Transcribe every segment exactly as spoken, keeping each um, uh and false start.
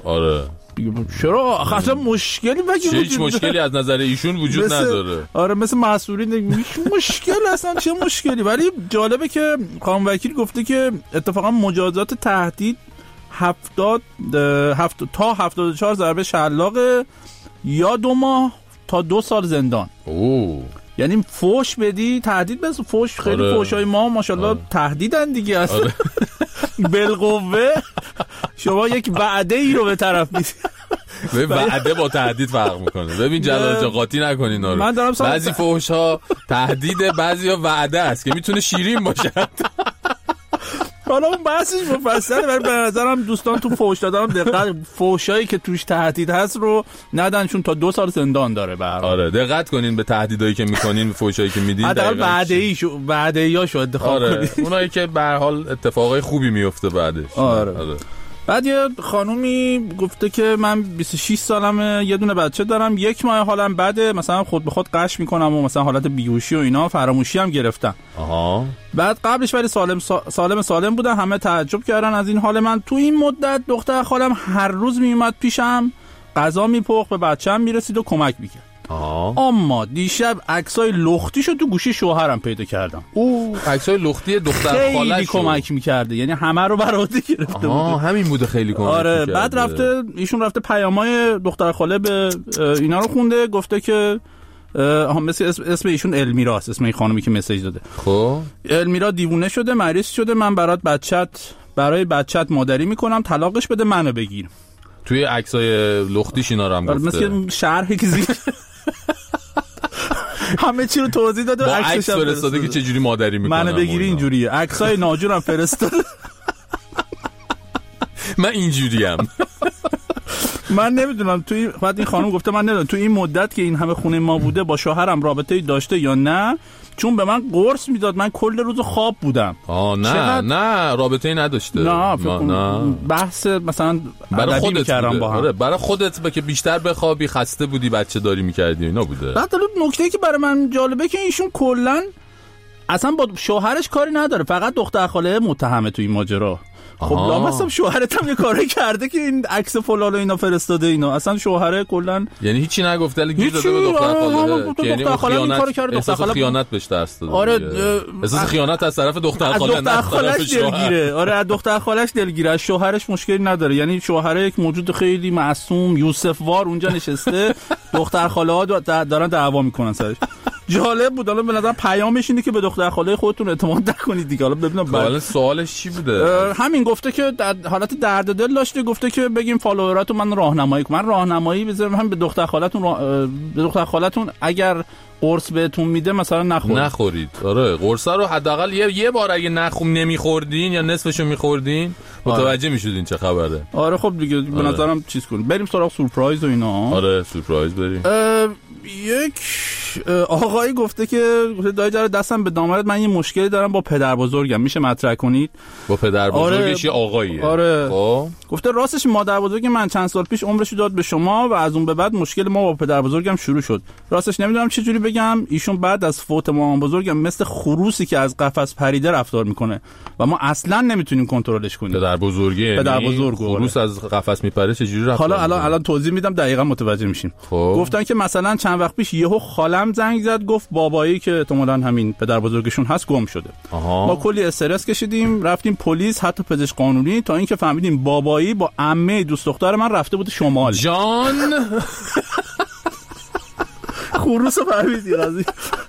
آره چرا اصلا مشکلی چه هیچ مشکلی از نظر ایشون وجود مثل... نداره. آره مثل مسئولین مشکل اصلا چه مشکلی. ولی جالبه که قانون وکیل گفته که اتفاقا مجازات تهدید هفتاد هفتاد تا هفتاد و چهار ضربه شلاق یا دو ماه تا دو سال زندان. اوه یعنی فوش بدی تهدید بس فوش خیلی آره. فوشای ما ماشاءالله آره. تهدیدن دیگه اصلا آره. بالقوه شما یک وعده ای رو به طرف میدی. ببین وعده با تهدید فرق میکنه. ببین جلال جا قاطی نکنین آره. من دارم بعضی فوش ها تهدیده بعضی ها وعده است که میتونه شیرین باشه. حالا اون بحثش مفصله ولی به نظرم دوستان تو فوش دادن دقت فوشایی که توش تهدید هست رو ندن چون تا دو سال زندان داره به هر حال. آره دقت کنین به تهدیدایی که میکنین به فوشایی که میدین. حداقل وعده‌ای شو وعده‌ایاشو انتخاب آره. کنین. اونایی که به هر حال اتفاقای خوبی میفته بعدش. آره. آره. بعد یه خانومی گفته که من بیست و شش سالمه یه دونه بچه دارم یک ماه حالم بده مثلا خود به خود قش میکنم و مثلا حالت بیهوشی و اینا فراموشی هم گرفتم. آها. بعد قبلش ولی سالم سالم سالم بودن همه تعجب کردن از این حال من. تو این مدت دختر خالم هر روز میومد پیشم غذا میپخت به بچه‌م میرسید و کمک میکرد. آها. اما دیشب عکسای لختیشو تو گوشی شوهرم پیدا کردم. او عکسای لختی دختر خالش خیلی کمک میکرده یعنی همه رو براده گرفته بود. آها همین بوده خیلی کمک آره میکرده. بعد رفته ایشون رفته پیامای دختر خاله به اینا رو خونده گفته که مثل اسم, اسم ایشون المیراست اسم این خانومی که مسیج داده. خب المیرا دیوونه شده مریض شده من برات بچت برای بچت مادری میکنم طلاقش بده منو بگیر. توی عکسای لختیش اینا رو هم گفته مثل شرحی که زیر همه چی رو توضیح داده با عکس فرستاده که چه جوری مادری میکنم منو بگیری اینجوریه. عکسای ناجورم فرستاده. من اینجوریم. من نمیدونم توی بعد این خانم گفته من نمیدونم تو این مدت که این همه خونه ما بوده با شوهرم رابطه‌ای داشته یا نه چون به من قرص میداد من کل روز خواب بودم. آه نه چقدر... نه رابطه‌ای نداشته. نه فکر نه بحث مثلا برای خودت کردم با هم. آره برای خودت با که بیشتر بخوابی خسته بودی بچه داری می‌کردی اینا بوده. بعد نکته‌ای که برای من جالبه که ایشون کلا اصلا با شوهرش کاری نداره فقط دختر خاله متهمه تو این ماجرا. خب لامصب شوهرت هم یه کاری کرده که این عکس فلان و اینا فرستاده اینا اصلا شوهره کلا یعنی هیچی نگفته ولی گیر داده به دختر خاله که یعنی خیانت احساس خیانت بهش دست داده. آره احساس خیانت از طرف دختر خاله نه از طرف شوهر. آره از دختر خالش دلگیره از شوهرش مشکلی نداره یعنی شوهره یک موجود خیلی معصوم یوسف وار اونجا نشسته دختر خاله ها دارن دعوا میکنن سرش. جالب بود. حالا به نظر پیامش اینه که به دختر خاله خودتون اعتماد نکنید دیگه. حالا ببینم حالا سوالش چی بوده؟ همین گفته که در حالت درد دل داشته گفته که بگیم فالووراتون من راهنمایی کنم. من راهنمایی بذارم هم به دختر خالتون را... به دختر خالتون اگر قرص بهتون میده مثلا نخورید. نخورید. آره قرص رو حداقل یه یه بار اگه نخوم نمیخوردین یا نصفشو میخوردین متوجه میشدین چه خبره. آره خب دیگه آره. به نظرم چیز کنیم بریم سراغ سورپرایز و اینا. آره سورپرایز بریم. یک آقایی گفته که گفته دایی جاره دستم به دامارت من یه مشکلی دارم با پدر بزرگم میشه مطرح کنید. با پدر بزرگش یه آقاییه. آره خب گفته راستش مادر بزرگ من چند سال پیش عمرش داد به شما و از اون به بعد مشکل ما با پدر بزرگم شروع شد. راستش نمیدونم چه جوری بگم ایشون بعد از فوت مامان بزرگم مثل خروسی که از قفس پریده رفتار میکنه و ما اصلا نمیتونیم کنترلش کنیم. پدر بزرگه پدر بزرگ خروس از قفس میپره چه جوری رفتار حالا الان الان توضیح میدم دقیقاً متوجه میشیم. خب. گفتن که مثلا چند وقت پیش یهو خالم زنگ زد گفت بابایی که احتمالاً همین پدر بزرگشون هست گم شده. آها. ما کلی استرس کشیدیم رفتیم پلیس حتی پزشک قانونی تا اینکه فهمیدیم بابایی با عمه دوست دختر من رفته بود شمال. جان خروس فهمیدی قضیه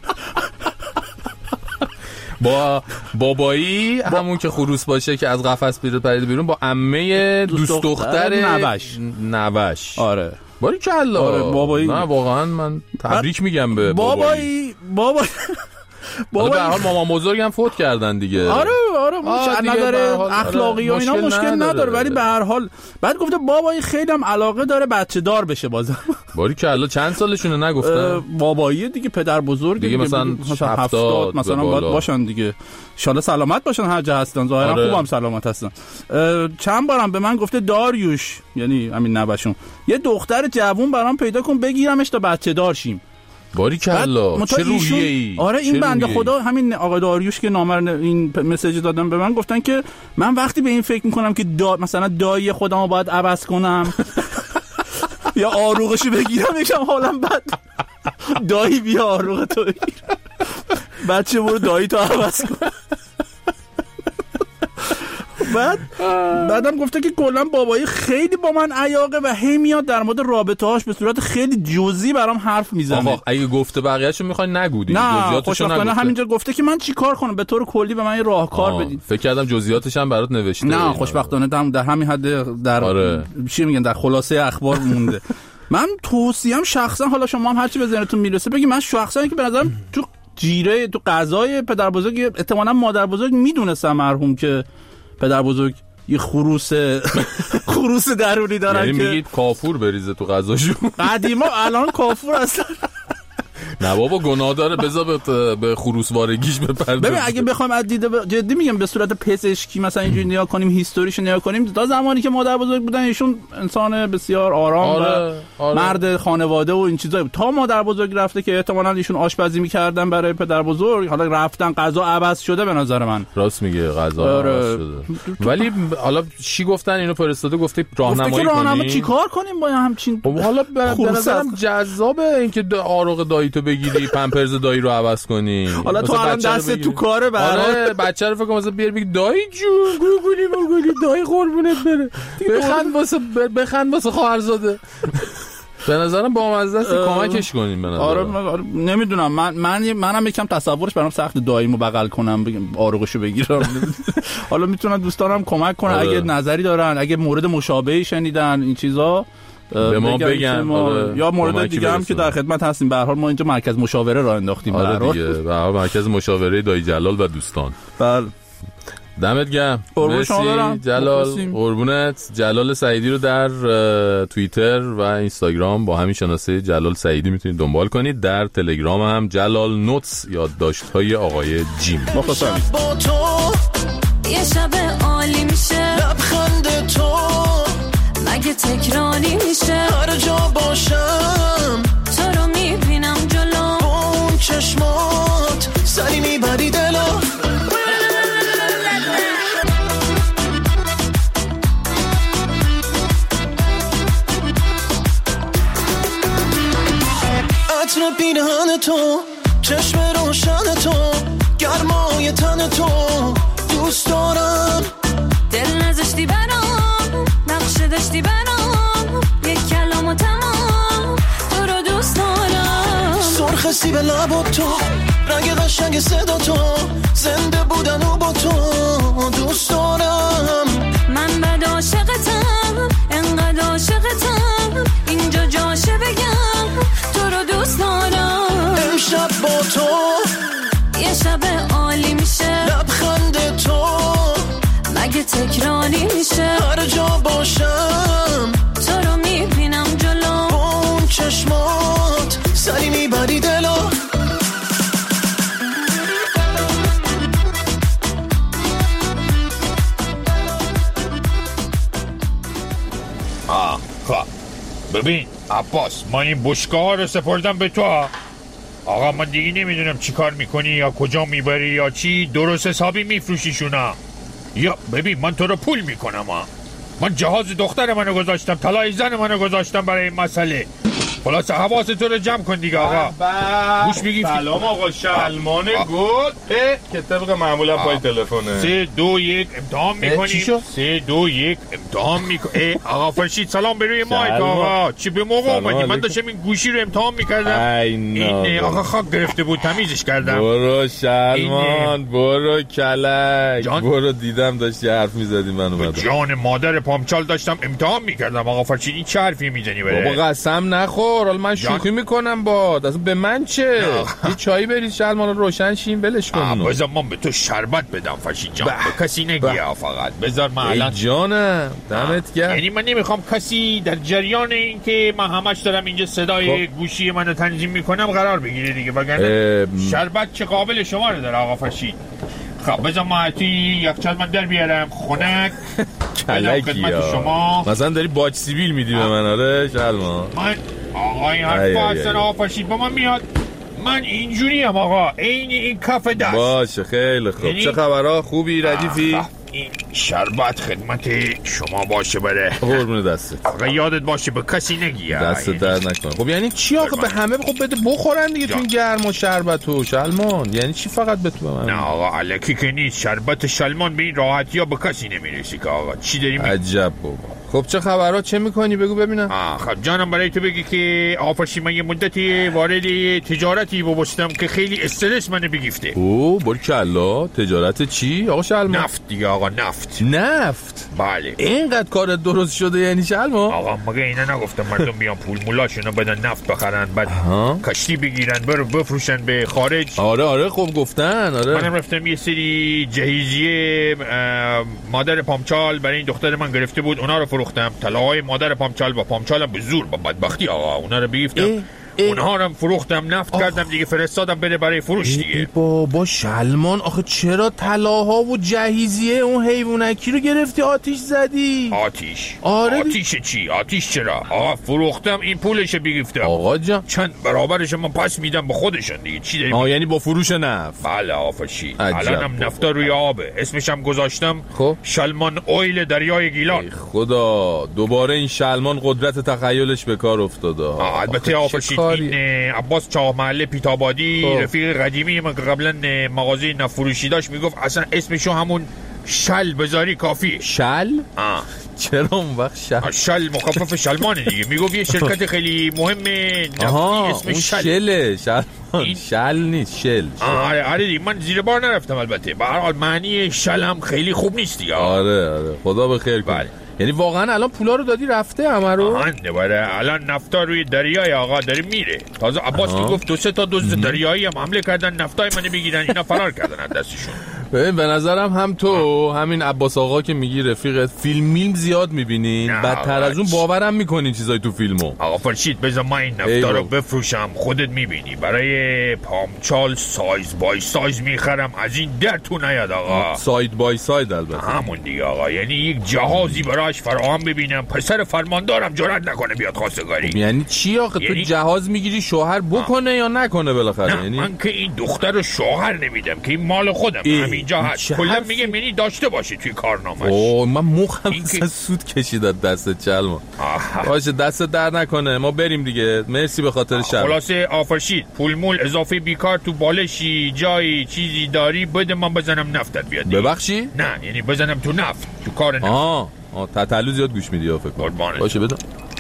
با بابایی با... همون که خروس باشه که از قفس پریده بیرون با عمه دوست, دوست دختر نوش نوش. آره باری کلا. آره بابایی نه واقعا من تبریک میگم به بابایی بابایی بابا به هر حال مامان بزرگم فوت کردن دیگه. آره آره مشکل نداره اخلاقی و اینا مشکل نداره ولی به هر حال بعد گفته بابایی خیلی هم علاقه داره بچه دار بشه بازم. باری کلا چند سالشونه نگفتن؟ بابایی دیگه پدر بزرگ دیگه مثلا هفتاد مثلا باید باشن دیگه ان شاء الله سلامت باشن هر جا هستن ظاهرا آره. خوبم سلامت هستن. چند بارم به من گفته داریوش یعنی همین نباشون یه دختر جوون برام پیدا کن بگیرمش تا بچه دار شیم. باریکلا چه روحیه‌ای. آره این بنده خدا همین آقای داریوش که نامر این مسیج دادن به من، گفتن که من وقتی به این فکر میکنم که دا مثلا دایی خودمو باید عوض کنم یا آروغشو بگیرم یکم حالم بد، دایی بیا آروغ تو بگیر، بچه برو دایی تو عوض کن. بعد بعدم گفته که کلا بابایی خیلی با من عیاقه و هی میاد در مورد رابطه هاش به صورت خیلی جزئی برام حرف میزنه. آقا اگه گفته بقیه‌اشو میخوای نگو دیگه، جزئیاتشو نگو. همینجا گفته که من چیکار کنم، به طور کلی به من یه راهکار بدید. فکر کردم جزئیاتش هم برات نوشته. نه خوشبختانه در, در همین حد در آره. چی میگن در خلاصه اخبار مونده. من توصیه‌ام شخصا، حالا شما هم هرچی به ذهنتون میرسه بگی، من شخصا که به نظرم تو جیره تو غذای پدر بزرگ احتمالاً مادر بزرگ میدونستم مرحوم که پدر بزرگ یه خروس خروس درونی دارن، یعنی که میگید کافور بریزه تو غذاشون. قدیما الان کافور اصلا نه بابا گناه داره، بذار به خروسوارگیش بپردازه. ببین اگه بخوایم از دید ب... جدی میگم به صورت پزشکی مثلا اینجوری نگاه کنیم، هیستوریش نگاه کنیم، تا زمانی که مادر بزرگ بودن ایشون انسان بسیار آرام آره، و آره. مرد خانواده و این چیزا، تا مادر بزرگ رفته که احتمالاً ایشون آشپزی میکردن برای پدر بزرگ، حالا رفتن غذا عوض شده به نظر من. راست میگه غذا آره. عوض شده. ولی حالا چی گفتن اینو فرستاده، گفته راهنمایی کنیم چیکار کنیم با همچین. حالا به نظرم جذابه اینکه آروغ دایی تو بگیری پمپرز دایی رو عوض کنی. حالا تو الان دست تو کاره برات. آره بچه رو فکر کنم مثلا بیار بگی دایی جون گوگلی گوگلی دایی قربونت بره، بخند واسه بخند واسه خواهرزاده. به نظرم با مزه است کمکش کنیم به نظرم. آره, آره نمیدونم، من من منم یکم تصورش برام سخت داییمو بغل کنم بگم آروغشو بگیرم. حالا میتونن دوستانم کمک کنن آره. اگه نظری دارن، اگه مورد مشابهی شنیدن این چیزا به ما بگن ما آره. یا مورد دیگه هم که در خدمت هستیم. به هر حال ما اینجا مرکز مشاوره راه انداختیم. آره دیگه به هر حال مرکز مشاوره دایی جلال و دوستان. بله دمت گرم. مرسی جلال، قربونت. جلال سعیدی رو در توییتر و اینستاگرام با همین شناسه جلال سعیدی میتونید دنبال کنید. در تلگرام هم جلال نوتس یادداشت‌های آقای جیم. مخلصم. با تو یه شب عالی میشه، لبخند تو مگه تکراری میشه، هر جا باشم تو رو میبینم جلو، با اون چشمات سری میبری دلو. عطر پیرهن تو، چشم روشن تو، گرمای تن تو دوست دارم. دل نزشتی برام، نقش داشتی برام، یک کلام و تمام تو رو دوست دارم. سرخ سیب لب تو، رنگ قشنگ صدا تو، زنده بودن و با تو دوست دارم. من بد عاشقتم، انقدر عاشقتم، اینجا جاشه بگم تو رو دوست دارم. امشب با تو یه شب عالی میشه، لبخند تو مگه تکراری میشه، هر جا باشم تو رو میبینم جلو، با اون چشمات سری میبری دلو. آه خب ببین عباس، من این بشکه ها رو سپردم به تو. آقا من دیگه نمیدونم چی کار میکنی یا کجا میبری یا چی، درست حسابی میفروشیشونا یا ببین من تو رو پول میکنم ها. من جهاز دختر منو گذاشتم، طلای زن منو گذاشتم برای این مسئله. خلاص حواست تو رو جمع کن دیگه آقا. گوش میگی سلام آقا شلمان گود که طبق معمولا پای تلفنه. سه دو یک امتحان میکنیم. سه دو یک امتحان میکنیم. آقا فرشید سلام به روی مایک آقا. چی به موقع اومدی؟ من داشتم این گوشی رو امتحان میکردم. این آقا خاک گرفته بود تمیزش کردم. برو شلمان برو کلک برو، دیدم داشتی حرف میزدی من اومدم. جان مادر پامچال داشتم امتحان میکردم. آقا فرشید این چه حرفی میزنی بره؟ بابا قسم نخور، حالا من شوخی میکنم با اصلا به من چه؟ یه چایی برید شاید ما روشن شیم ولش کنیم. بذار من به تو شربت بدم فرشید جان، به کسی نگی فقط. بذار من الان جانم دمت گرم. یعنی من نمیخوام کسی در جریان این که من همش دارم اینجا صدای گوشی منو تنظیم میکنم قرار بگیره دیگه، وگرنه شربت چه قابل شما رو داره آقا فرشید. خب بذار ما توی یخچال من در بیارم خنک کلکی شما. مثلا داری باج سیبیل میدی به من؟ آره شلمان من آقا این حرفا اصلا آقا فرشید با من میاد. من اینجوری هم آقا، این این کف دست. باشه خیلی خوب. یعنی... چه خبرها؟ خوبی ردیفی؟ این شربت خدمت شما باشه بره. قربون دستت. آقا یادت باشه به کسی نگی. دست درد نکنه. خب یعنی چی آقا؟ به همه خب بده بخورن دیگه تو این گرم و شربت و شلمان. یعنی چی فقط به تو من؟ نه آقا الکی که نیست. شربت شلمان به این راحتی ها به کسی نمیرسی که آقا. چی داری می... عجب بابا. خب چه خبرها؟ چه میکنی بگو ببینم. آه خب جانم برای تو بگی که آفرشی من یه مدتی وارد تجارتی بابستم که خیلی استرس منو بگیفته. اوه بارکلا. تجارت چی آقا شلمان؟ نفت دیگه آقا، نفت. نفت؟ بله. اینقدر کارت درست شده یعنی شلمان؟ آقا مگه اینا نگفتم مردم بیان پول مولاشونو بدن نفت بخرن بعد کشتی بگیرن برو بفروشن به خارج؟ آره آره خب گفتن. آره منم رفتم یه سری جهیزیه مادر پامچال برای این دختر من گرفته بود، اونا رو فروختم. طلاهای مادر پامچال با پامچالم به زور با بدبختی آقا اونا رو بگیفتم، اونها رو فروختم، نفت آخ. کردم دیگه، فرستادم بده برای فروش دیگه. بابا شلمان آخه چرا طلاها و جهیزیه اون حیوانکی رو گرفتی آتیش زدی؟ آتیش؟ آره آتیش چی؟ آتیش چرا؟ آقا فروختم این پولش بگیفتم. آقا جان چند برابرش من پس میدم به خودشون دیگه. چی داری؟ آه یعنی با فروش نفت؟ بله آفشی. الانم نفتا روی آبه، اسمش هم گذاشتم خب شلمان اویل دریای گیلان. خدا دوباره این شلمان قدرت تخیلش به کار افتاده. البته آفشی این عباس چاه محله پیتابادی رفیق قدیمی من قبلا مغازه نفروشی داشت میگفت اصلا اسمشو همون شل بذاری کافیه. شل؟ آه چرا اون وقت شل؟ شل مخفف شلمانه دیگه. میگفت یه شرکت خیلی مهمه نفتی اسمش شل. شله شل این... شل نیست شل. آره آره دیگه من زیر بار نرفتم البته. به هر حال معنی شل هم خیلی خوب نیست دیگه. آره آره خدا بخیر کنه. یعنی واقعا الان پولا رو دادی رفته همه رو؟ آهان باره الان نفتا روی دریای آقا داره میره. تازه عباس که گفت دو سه تا دزد دریایی هم حمله کردن نفتای منو بگیرن، اینا فرار کردن از دستشون. ببین به نظرم هم تو همین عباس آقا که میگی رفیقت فیلم میلم زیاد میبینین، بدتر از اون باورم میکنین چیزای تو فیلمو. آقا فرشید بذار من این نفتا رو بفروشم، خودت میبینی برای پامچال سایز بای سایز میخرم، از این در تو نیاد آقا. ساید بای ساید البته همون دیگه آقا، یعنی یک جهازی براش فراهم ببینم، پسر فرماندارم جرئت نکنه بیاد خواستگاری. یعنی چی آخه یعنی... تو جهاز میگیری شوهر بکنه آه. یا نکنه بالاخره؟ نه یعنی من که این دختر رو شوهر نمیدم که این مال خودم همینجا هست، کلا میگه منی داشته باشه توی کارنامه‌اش. اوه من مخم که... سود کشید دست چلما. باشه دست در نکنه، ما بریم دیگه. مرسی به خاطر شب. خلاصه آفرشید پول مول اضافه بیکار تو بالشی جایی چیزی داری بده من بزنم نفتت بیاد. ببخشی؟ نه یعنی بزنم تو نفت، تو کار نفت. آه آه تتلو زیاد گوش میدی فکر کنم. باشه بده.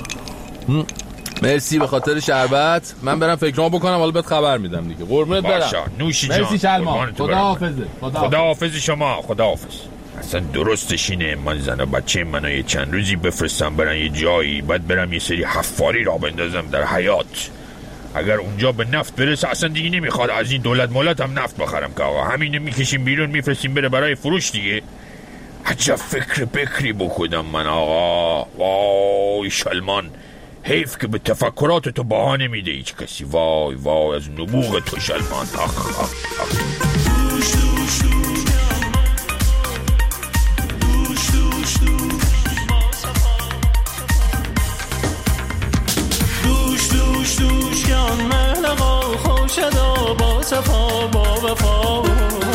مرسی به خاطر شربت. من برم فکرام بکنم حالا بهت خبر میدم دیگه. قربونت برم. باشه نوشی جان. مرسی شلما. خدا حافظه. خدا حافظ شما. خدا حافظ. اصلا درستش اینه من زن و بچه منو یه چند روزی بفرستم برن یه جایی، بعد برم یه سری حفاری را بندازم در حیات. اگر اونجا به نفت برسه اصلا دیگه نمیخواد از این دولت مولت هم نفت بخرم که آقا همینو میکشیم بیرون میفرستیم بره برای فروش دیگه. عجب فکر بکری بکنم من آقا. وای شلمان، حیف که به تفکرات تو بهانه میده هیچ کسی. وای وای از نبوغ تو شلمان. آخ آخ آخ. دوش دوش دوش کن مهلقا خوشدا با صفا با وفا،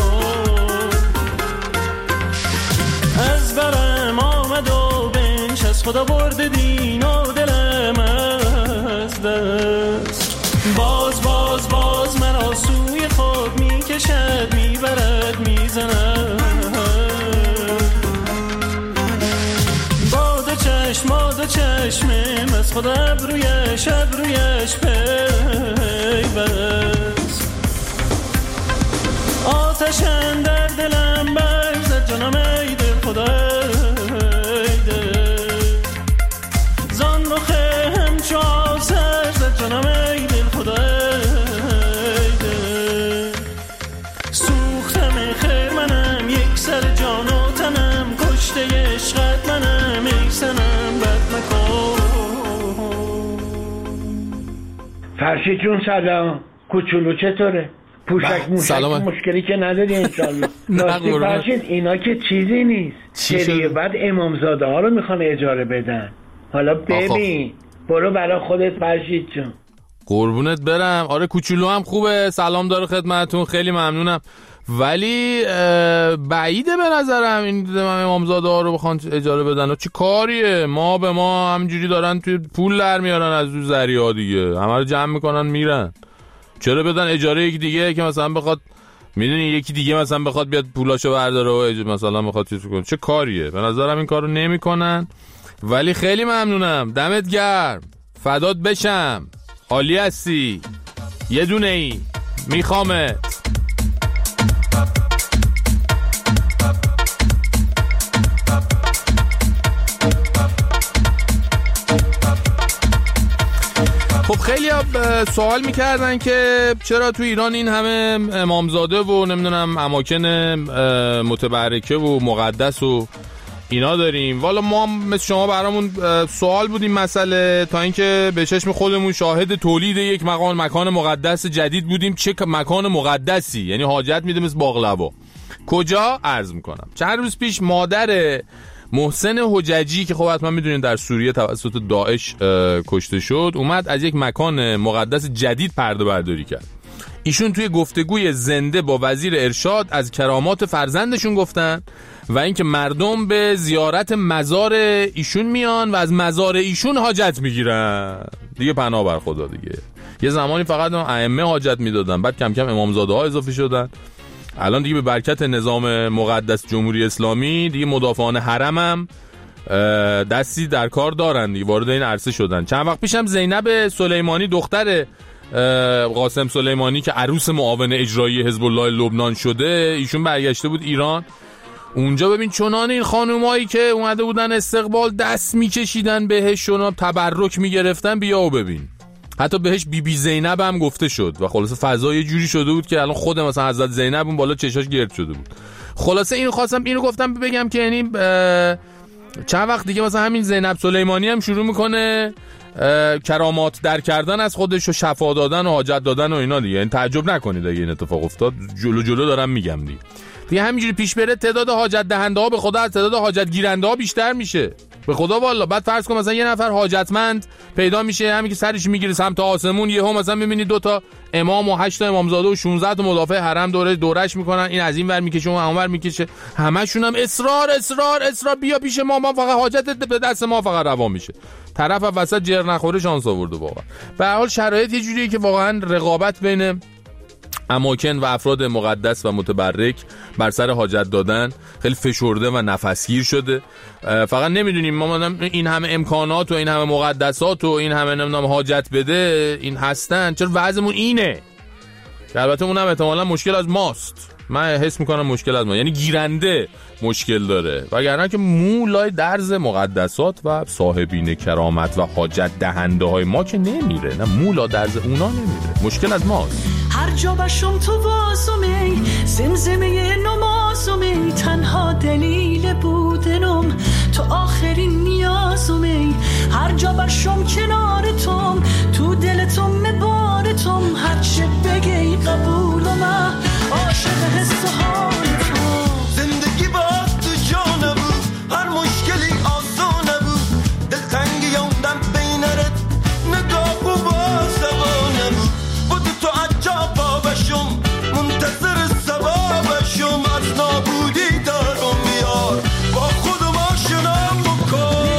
از برم آمد و بنش از خدا برد دین و دلم از دست. باز باز باز مرا سوی خود میکشد میبرد میزند، باد چشم باد چشمم از خدا ابرویش ابرویش پیوست. آتش اندر دلم برزد جانم ای دل خدا ای دل، زان رخه همچو آسر زد جانم ای دل خدا ای دل. سوختم خیر منم یک سر جان و تنم، کشته عشقت منم ای سنم بد مکن. فرشید جون سلام، کوچولو چطوره؟ پوشک موشک مشکلی که نداری انشالله. راستی فرشید اینا که چیزی نیست، سری بعد امامزاده ها رو میخوان اجاره بدن. حالا ببین برو برای خودت فرشید جون. قربونت برم. آره کوچولو هم خوبه، سلام داره خدمتتون، خیلی ممنونم. ولی بعیده به نظرم این امامزاده ها رو بخوان اجاره بدن و چه کاریه؟ ما به ما همینجوری دارن توی پول در میارن از اون ذریعه دیگه، همه رو جمع میکنن میرن. چرا بدن اجاره یکی دیگه که مثلا بخواد، میدونی یکی دیگه مثلا بخواد بیاد پولاشو برداره و مثلا بخواد چیز کنه؟ چه کاریه؟ به نظرم این کارو نمیکنن. ولی خیلی ممنونم، دمت گرم، فدات بشم، عالی هستی، یه دونه ای میخوامت. خب خیلی سوال میکردن که چرا تو ایران این همه امامزاده و نمیدونم اماکن متبرکه و مقدس و اینا داریم. والا ما مثل شما برامون سوال بود این مسئله، تا اینکه به چشم خودمون شاهد تولید یک مکان مکان مقدس جدید بودیم. چه مکان مقدسی؟ یعنی حاجت میده مثل باقلوا. کجا؟ عرض میکنم چند روز پیش مادر محسن حججی که خب حتما میدونین در سوریه توسط داعش کشته شد، اومد از یک مکان مقدس جدید پرده برداری کرد. ایشون توی گفتگوی زنده با وزیر ارشاد از کرامات فرزندشون گفتن و اینکه مردم به زیارت مزار ایشون میان و از مزار ایشون حاجت میگیرن. دیگه پناه بر خدا دیگه. یه زمانی فقط ائمه حاجت میدادن، بعد کم کم امامزاده ها اضافه شدن. الان دیگه به برکت نظام مقدس جمهوری اسلامی دیگه مدافعان حرم هم دستی در کار دارن دیگه، وارد این عرصه شدن. چند وقت پیشم زینب سلیمانی دختر قاسم سلیمانی که عروس معاون اجرایی حزب الله لبنان شده، ایشون برگشته بود ایران. اونجا ببین چنان این خانومایی که اومده بودن استقبال دست میکشیدن بهش و تبرک میگرفتن، بیا و ببین. حتی بهش بی بی زینب هم گفته شد و خلاصه فضا یه جوری شده بود که الان خود مثلا حضرت زینب اون بالا چشاش گرد شده بود. خلاصه اینو خواستم اینو گفتم بگم که یعنی چند وقت دیگه مثلا همین زینب سلیمانی هم شروع میکنه کرامات در کردن از خودش و شفا دادن و حاجت دادن و اینا دیگه. یعنی تعجب نکنید اگه این اتفاق افتاد، جلو جلو دارم میگم دیگه. دیگه همینجوری پیش بره تعداد حاجت دهنده ها به خدا از تعداد حاجت گیرنده ها بیشتر میشه، به خدا والله. بعد فرض کن مثلا یه نفر حاجتمند پیدا میشه، همین که سرش میگیره سمت آسمون، یهو مثلا میبینید دو تا امام و هشت تا امامزاده و شانزده تا مدافع حرم دوره دورش میکنن، این از این ور میکشه اون اونور میکشه، همشون هم اصرار اصرار اصرار بیا پیش ما، ما فقط حاجت به دست ما فقط روا میشه. طرف وسط جر نخوره شانس آورده واقعا. به هر حال شرایط یه جوریه که واقعا رقابت بین اماکن و افراد مقدس و متبرک بر سر حاجت دادن خیلی فشرده و نفسگیر شده. فقط نمیدونیم ما این همه امکانات و این همه مقدسات و این همه نمیدونم حاجت بده این هستن، چرا وضعمون اینه؟ البته اونم احتمالاً مشکل از ماست، من حس میکنم مشکل از ما، یعنی گیرنده مشکل داره، وگرنه که مولای درز مقدسات و صاحبین کرامت و حاجت دهنده های ما که نمیره، نه مولا درز اونا نمیره، مشکل از ماست. هر جا باشم تو واسمی زمزمه نمازمی، تنها دلیل بودنم تو آخرین نیازمی. هر جا باشم کنار توم تو دلتم مبارتم، هر چه بگی قبولم عاشق حس و حال تو. زندگی با تو جا نبود، هر مشکلی آسان نبود، دلتنگی یوندم بینرت نگاه و بازدوا نبود. بود تو عجب باشم منتظر ثوابشم، از نابودی دارم بیار با خودم آشنام بکن.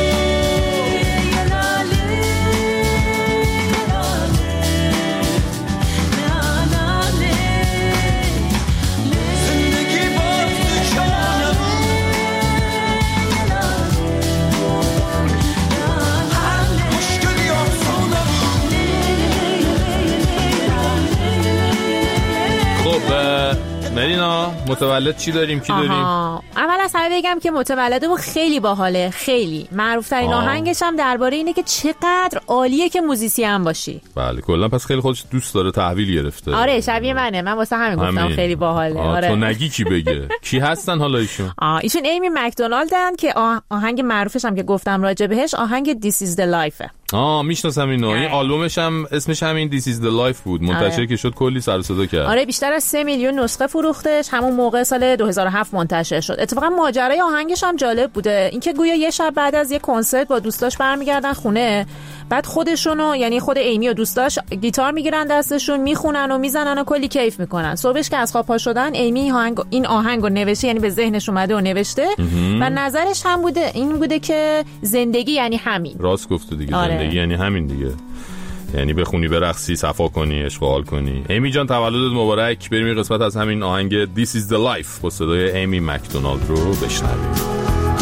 مرینا متولد چی داریم کی داریم؟ اول از همه بگم که متولدمون خیلی باحاله، خیلی معروف ترین آهنگش هم درباره اینه که چقدر عالیه که موزیسین باشی. بله کلا پس خیلی خودش دوست داره، تحویل گرفته. آره شبیه منه، من واسه همین گفتم همین. خیلی باحاله. آره تو نگی کی بگه کی هستن حالا ایشون؟ آه ایشون ایمی مکدونالدن که آهنگ معروفش هم که گفتم راجع بهش آهنگ This is the Life. آه میشناسم اینو. این آلبومش هم اسمش همین This is the Life بود، منتشر آره. که شد کلی سر و صدا کرد. آره بیشتر از سه میلیون نسخه فروختش، همون موقع سال دو هزار و هفت منتشر شد. اتفاقا ماجرای آهنگش هم جالب بوده، اینکه گویا یه شب بعد از یه کنسرت با دوستاش برمیگردن خونه، بعد خودشونو یعنی خود ایمی و دوستاش گیتار میگیرن دستشون میخونن و میزنن و کلی کیف میکنن. صبحش که از خواب پا شدن ایمی آهنگ این آهنگو نوشته، یعنی به ذهنش اومده و نوشته و نظرش هم بوده این بوده که زندگی یعنی همین. راست گفته دیگه. آره. زندگی یعنی همین دیگه، یعنی بخونی، برقصی، صفا کنی، اشغال کنی. ایمی جان تولدت مبارک. بریم این قسمت از همین آهنگ This is the Life با صدای ایمی مکدونالد رو بشنویم.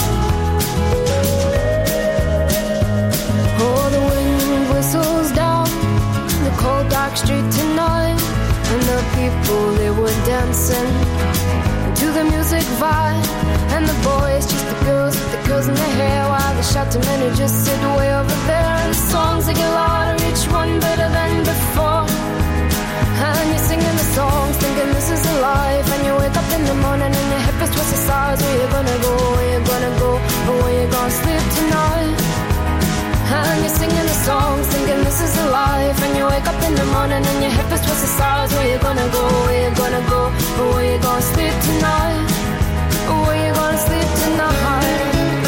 Street tonight, and the people they were dancing to the music vibe, and the boys just the girls with the girls in their hair, while the shouting men who just sit way over there. And the songs they get louder, each one better than before, and you're singing the songs thinking this is a life, and you wake up in the morning and your hip is twisted sides. Where you gonna go, where you gonna go, or where you gonna sleep tonight? And you're singing the songs thinking this is a life, and you wake up in the morning and your hip is twisted sides. Where you gonna go, where you gonna go, or where you gonna sleep tonight, or where you gonna sleep tonight.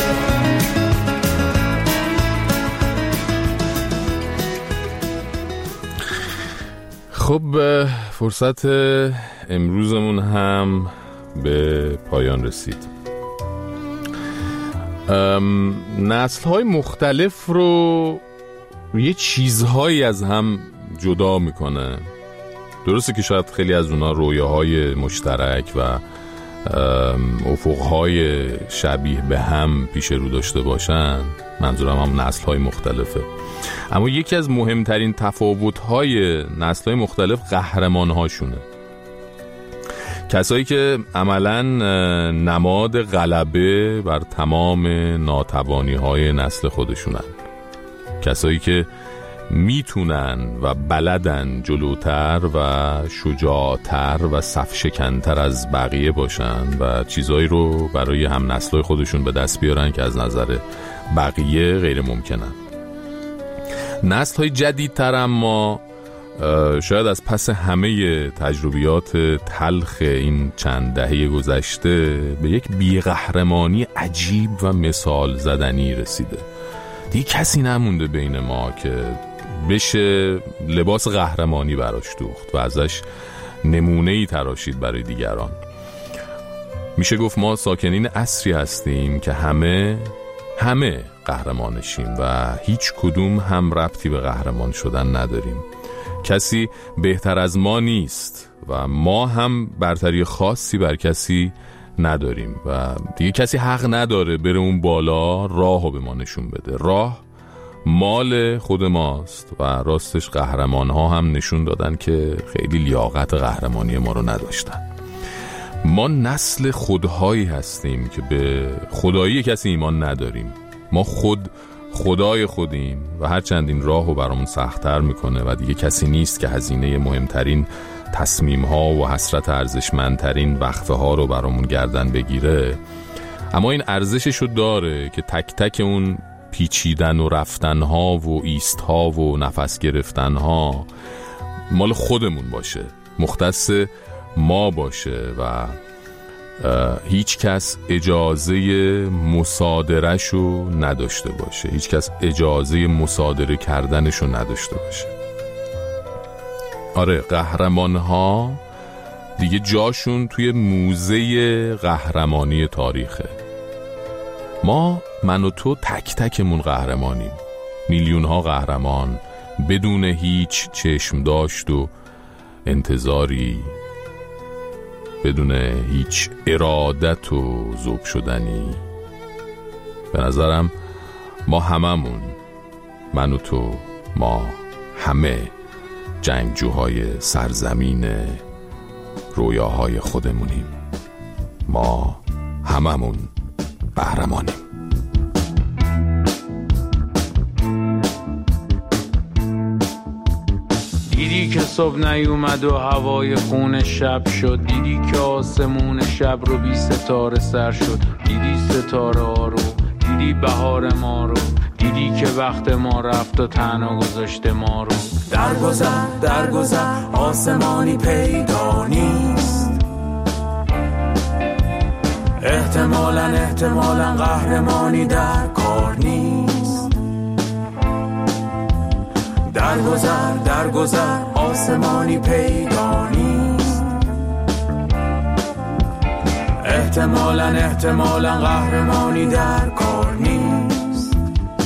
خب فرصت امروزمون هم به پایان رسید. نسل‌های مختلف رو یه چیزهایی از هم جدا میکنه. درسته که شاید خیلی از اونا رویاهای مشترک و افقهای شبیه به هم پیش رو داشته باشن، منظورم هم نسل‌های مختلفه، اما یکی از مهمترین تفاوت‌های نسل‌های مختلف قهرمان‌هاشونه. کسایی که عملاً نماد غلبه بر تمام ناتوانی‌های نسل خودشونن، کسایی که میتونن و بلدن جلوتر و شجاعتر و صفشکنتر از بقیه باشن و چیزایی رو برای هم نسل‌های خودشون به دست بیارن که از نظر بقیه غیر ممکنن. نسل‌های جدیدتر اما شاید از پس همه تجربیات تلخ این چند دهه گذشته به یک بی‌قهرمانی عجیب و مثال زدنی رسیده. دیگه کسی نمونده بین ما که بشه لباس قهرمانی براش دوخت و ازش نمونه‌ای تراشید برای دیگران. میشه گفت ما ساکنین عصری هستیم که همه همه قهرمانشیم و هیچ کدوم هم ربطی به قهرمان شدن نداریم. کسی بهتر از ما نیست و ما هم برتری خاصی بر کسی نداریم و دیگه کسی حق نداره بره اون بالا راهو به ما نشون بده. راه مال خود ماست و راستش قهرمان ها هم نشون دادن که خیلی لیاقت قهرمانی ما رو نداشتن. ما نسل خودهایی هستیم که به خدایی کسی ایمان نداریم. ما خود خدای خودیم و هرچند این راهو برامون سخت‌تر میکنه و دیگه کسی نیست که هزینه مهمترین تصمیم ها و حسرت ارزشمندترین وقفه ها رو برامون گردن بگیره، اما این ارزششو داره که تک تک اون پیچیدن و رفتن ها و ایست ها و نفس گرفتن ها مال خودمون باشه، مختص ما باشه و هیچ کس اجازه مصادرهشو نداشته باشه، هیچ کس اجازه مصادره کردنشو نداشته باشه. آره، قهرمان ها دیگه جاشون توی موزه قهرمانی تاریخه. ما، من و تو، تک تکمون قهرمانیم. میلیون ها قهرمان بدون هیچ چشم داشت و انتظاری، بدون هیچ ارادت و ذوب شدنی. به نظرم ما هممون، من و تو، ما همه جنگجوهای سرزمین رویاهای خودمونیم. ما هممون قهرمانیم. دیدی که صبح نیومد و هوای خون شب شد، دیدی که آسمون شب رو بی ستاره سر شد، دیدی ستاره ها رو، دیدی بهار ما رو، دیدی که وقت ما رفت و تنها گذاشته ما رو. درگذر درگذر آسمانی پیدا نیست، احتمالاً احتمالاً قهرمانی در کار نیست. در گذر در گذر آسمانی پیدا نیست، احتمالاً احتمالاً قهرمانی در کار نیست.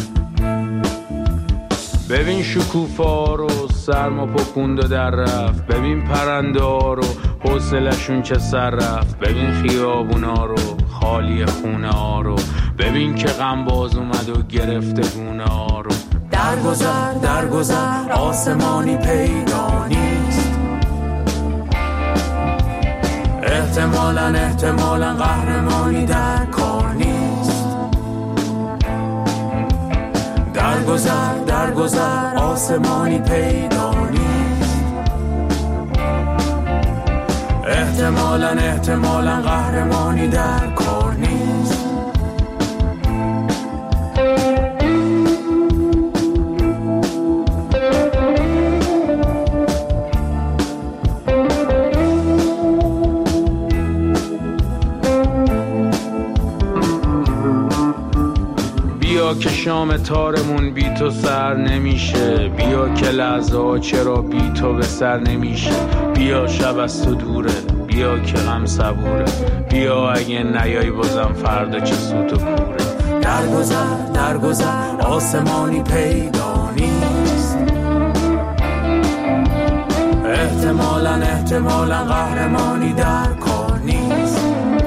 ببین شکوفا رو سرما پکوند و در رفت، ببین پرنده ها رو حوصلشون چه سر رفت، ببین خیابونا رو خالی خونه ها رو، ببین که غم باز اومد و گرفته گونه ها رو. در گذر در گذر آسمانی پیدا نیست، احتمالاً احتمالاً قهرمانی در کار نیست. در گذر در گذر آسمانی پیدا نیست، احتمالاً احتمالاً قهرمانی در کار نیست. بیا که شام تارمون بی تو سر نمیشه، بیا که لحظه ها چرا بی تو به سر نمیشه، بیا شب از تو دوره، بیا که غم صبوره، بیا اگه نیای بازم فردا چه سوت و کوره. در گذر در گذر آسمانی پیدا نیست، احتمالاً احتمالاً قهرمانی در کار نیست.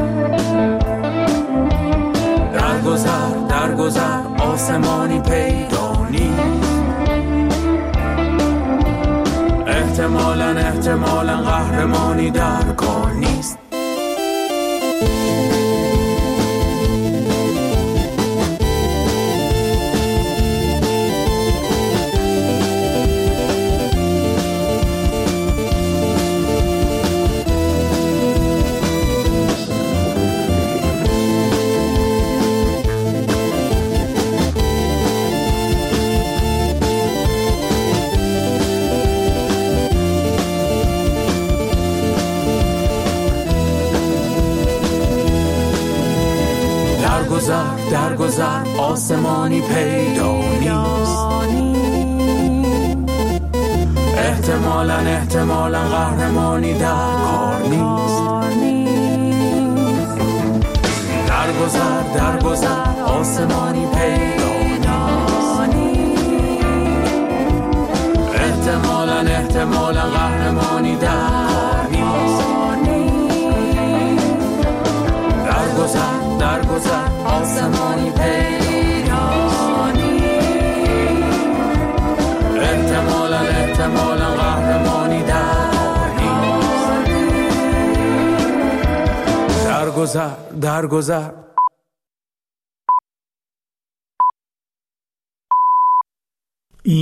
در گذر در گذر آسمانی پیدا نیست، احتمالاً احتمالاً قهرمانی در کار نیست. در گذر آسمانی پیدا نیست، احتمالاً احتمالاً قهرمانی در کار نیست. در گذر در گذر آسمانی پیدا نیست، احتمالاً احتمالاً قهرمانی در کار نیست. در گذر در گذر آسمانی پیدا نیست، احتمالاً احتمالاً قهرمانی در کار نیست. در گذر در گذر